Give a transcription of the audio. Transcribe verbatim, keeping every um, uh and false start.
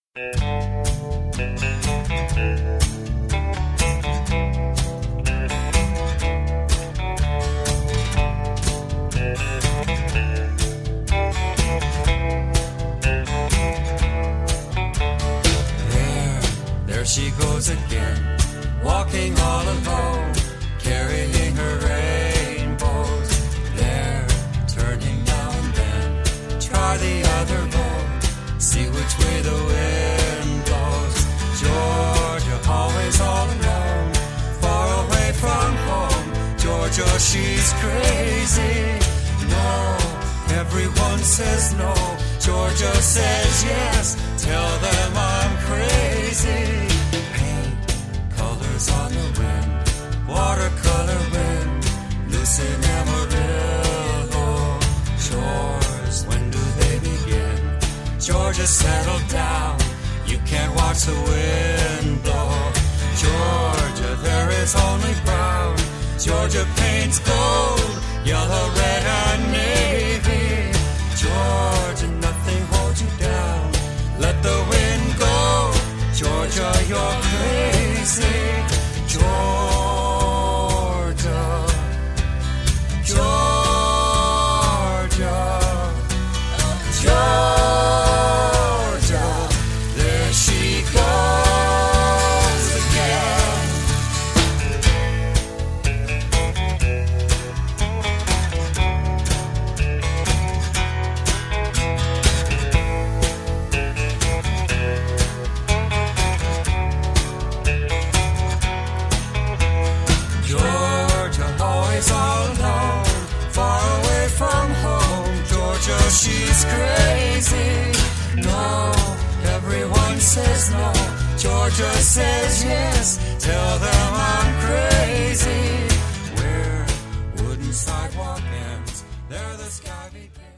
There she goes again, walking all alone, carrying her rainbows. There, turning now and then, try the other road, see which way the wind blows. Georgia, always all alone, far away from home. Georgia, she's crazy. No, everyone says no. Georgia says yes, tell them I'm crazy. On the wind, watercolor wind, loose in Amarillo shores. When do they begin? Georgia, settle down, you can't watch the wind blow. Georgia, there is only brown. Georgia paints gold, yellow, red, and navy. Georgia, nothing holds you down, let the wind go. Georgia, you're crazy. Georgia, Georgia, Georgia, there she goes again. She's crazy. No, everyone says no. Georgia says yes, tell them I'm crazy. Where wooden sidewalk ends, there the sky begins.